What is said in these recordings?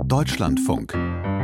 Deutschlandfunk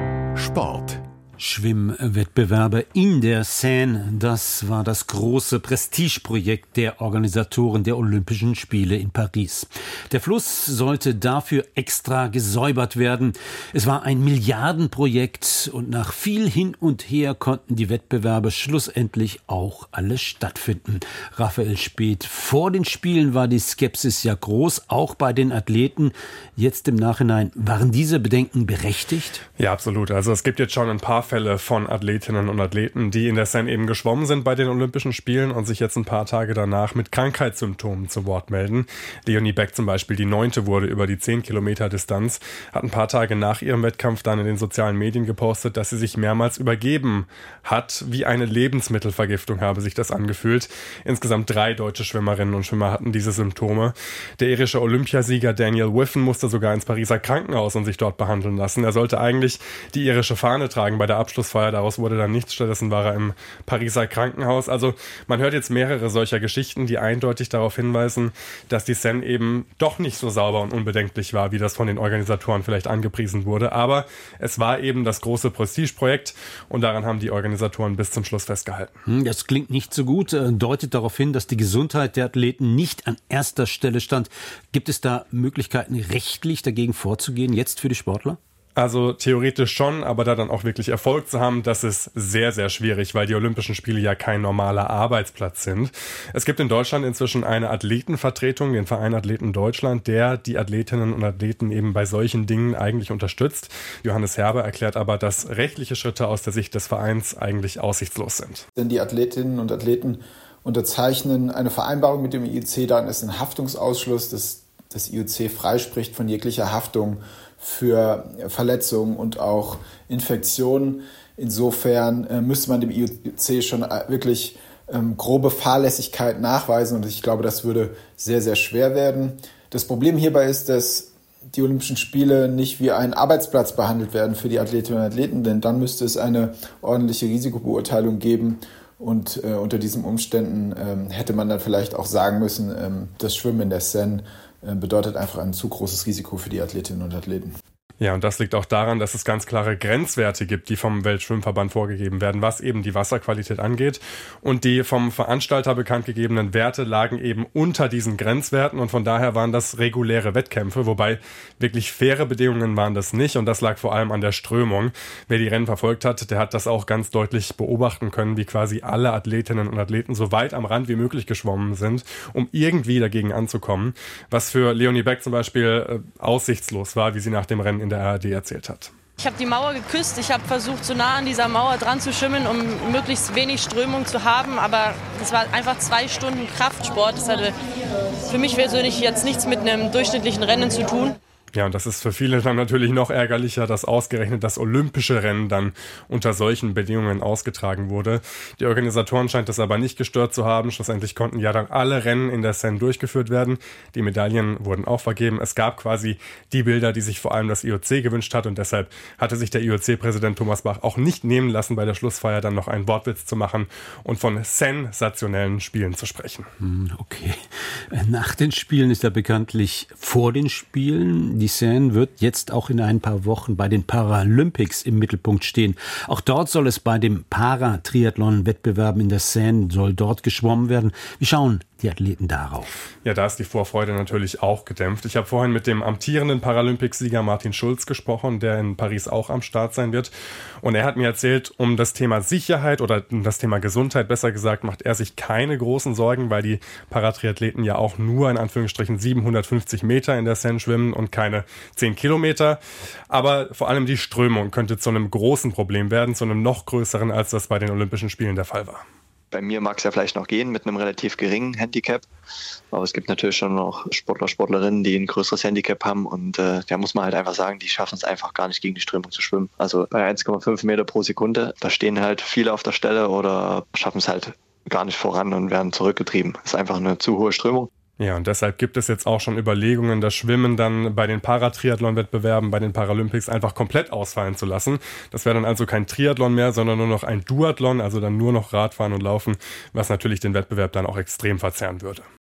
Sport. Schwimmwettbewerbe in der Seine, das war das große Prestigeprojekt der Organisatoren der Olympischen Spiele in Paris. Der Fluss sollte dafür extra gesäubert werden. Es war ein Milliardenprojekt und nach viel hin und her konnten die Wettbewerbe schlussendlich auch alle stattfinden. Raphael Späth, vor den Spielen war die Skepsis ja groß, auch bei den Athleten. Jetzt im Nachhinein, waren diese Bedenken berechtigt? Ja, absolut. Also es gibt jetzt schon ein paar Fälle von Athletinnen und Athleten, die in der Seine eben geschwommen sind bei den Olympischen Spielen und sich jetzt ein paar Tage danach mit Krankheitssymptomen zu Wort melden. Leonie Beck zum Beispiel, die 9. wurde über die 10 Kilometer Distanz, hat ein paar Tage nach ihrem Wettkampf dann in den sozialen Medien gepostet, dass sie sich mehrmals übergeben hat. Wie eine Lebensmittelvergiftung habe sich das angefühlt. Insgesamt 3 deutsche Schwimmerinnen und Schwimmer hatten diese Symptome. Der irische Olympiasieger Daniel Wiffen musste sogar ins Pariser Krankenhaus und sich dort behandeln lassen. Er sollte eigentlich die irische Fahne tragen bei der Abschlussfeier, daraus wurde dann nichts, stattdessen war er im Pariser Krankenhaus. Also man hört jetzt mehrere solcher Geschichten, die eindeutig darauf hinweisen, dass die Seine eben doch nicht so sauber und unbedenklich war, wie das von den Organisatoren vielleicht angepriesen wurde. Aber es war eben das große Prestigeprojekt und daran haben die Organisatoren bis zum Schluss festgehalten. Das klingt nicht so gut, deutet darauf hin, dass die Gesundheit der Athleten nicht an erster Stelle stand. Gibt es da Möglichkeiten, rechtlich dagegen vorzugehen, jetzt für die Sportler? Also theoretisch schon, aber da dann auch wirklich Erfolg zu haben, das ist sehr, sehr schwierig, weil die Olympischen Spiele ja kein normaler Arbeitsplatz sind. Es gibt in Deutschland inzwischen eine Athletenvertretung, den Verein Athleten Deutschland, der die Athletinnen und Athleten eben bei solchen Dingen eigentlich unterstützt. Johannes Herbe erklärt aber, dass rechtliche Schritte aus der Sicht des Vereins eigentlich aussichtslos sind. Denn die Athletinnen und Athleten unterzeichnen eine Vereinbarung mit dem IOC, dann ist ein Haftungsausschluss, dass das IOC freispricht von jeglicher Haftung für Verletzungen und auch Infektionen. Insofern müsste man dem IOC schon wirklich grobe Fahrlässigkeit nachweisen und ich glaube, das würde sehr, sehr schwer werden. Das Problem hierbei ist, dass die Olympischen Spiele nicht wie ein Arbeitsplatz behandelt werden für die Athletinnen und Athleten, denn dann müsste es eine ordentliche Risikobeurteilung geben. Und unter diesen Umständen hätte man dann vielleicht auch sagen müssen, das Schwimmen in der Seine bedeutet einfach ein zu großes Risiko für die Athletinnen und Athleten. Ja, und das liegt auch daran, dass es ganz klare Grenzwerte gibt, die vom Weltschwimmverband vorgegeben werden, was eben die Wasserqualität angeht. Und die vom Veranstalter bekannt gegebenen Werte lagen eben unter diesen Grenzwerten und von daher waren das reguläre Wettkämpfe, wobei wirklich faire Bedingungen waren das nicht und das lag vor allem an der Strömung. Wer die Rennen verfolgt hat, der hat das auch ganz deutlich beobachten können, wie quasi alle Athletinnen und Athleten so weit am Rand wie möglich geschwommen sind, um irgendwie dagegen anzukommen, was für Leonie Beck zum Beispiel aussichtslos war, wie sie nach dem Rennen in der ARD erzählt hat. Ich habe die Mauer geküsst, ich habe versucht, so nah an dieser Mauer dran zu schwimmen, um möglichst wenig Strömung zu haben, aber es war einfach 2 Stunden Kraftsport. Das hatte für mich persönlich jetzt nichts mit einem durchschnittlichen Rennen zu tun. Ja, und das ist für viele dann natürlich noch ärgerlicher, dass ausgerechnet das olympische Rennen dann unter solchen Bedingungen ausgetragen wurde. Die Organisatoren scheint das aber nicht gestört zu haben. Schlussendlich konnten ja dann alle Rennen in der Seine durchgeführt werden. Die Medaillen wurden auch vergeben. Es gab quasi die Bilder, die sich vor allem das IOC gewünscht hat und deshalb hatte sich der IOC-Präsident Thomas Bach auch nicht nehmen lassen, bei der Schlussfeier dann noch einen Wortwitz zu machen und von sensationellen Spielen zu sprechen. Okay. Nach den Spielen ist ja bekanntlich vor den Spielen. Die Seine wird jetzt auch in ein paar Wochen bei den Paralympics im Mittelpunkt stehen. Auch dort soll es bei dem Paratriathlon-Wettbewerben in der Seine, soll dort geschwommen werden. Wie schauen die Athleten darauf? Ja, da ist die Vorfreude natürlich auch gedämpft. Ich habe vorhin mit dem amtierenden Paralympicsieger Martin Schulz gesprochen, der in Paris auch am Start sein wird. Und er hat mir erzählt, um das Thema Sicherheit oder um das Thema Gesundheit, besser gesagt, macht er sich keine großen Sorgen, weil die Paratriathleten ja auch nur in Anführungsstrichen 750 Meter in der Seine schwimmen und keine 10 Kilometer. Aber vor allem die Strömung könnte zu einem großen Problem werden, zu einem noch größeren, als das bei den Olympischen Spielen der Fall war. Bei mir mag es ja vielleicht noch gehen mit einem relativ geringen Handicap, aber es gibt natürlich schon noch Sportler, Sportlerinnen, die ein größeres Handicap haben und da muss man halt einfach sagen, die schaffen es einfach gar nicht gegen die Strömung zu schwimmen. Also bei 1,5 Meter pro Sekunde, da stehen halt viele auf der Stelle oder schaffen es halt gar nicht voran und werden zurückgetrieben. Das ist einfach eine zu hohe Strömung. Ja, und deshalb gibt es jetzt auch schon Überlegungen, das Schwimmen dann bei den Paratriathlon-Wettbewerben, bei den Paralympics einfach komplett ausfallen zu lassen. Das wäre dann also kein Triathlon mehr, sondern nur noch ein Duathlon, also dann nur noch Radfahren und Laufen, was natürlich den Wettbewerb dann auch extrem verzerren würde.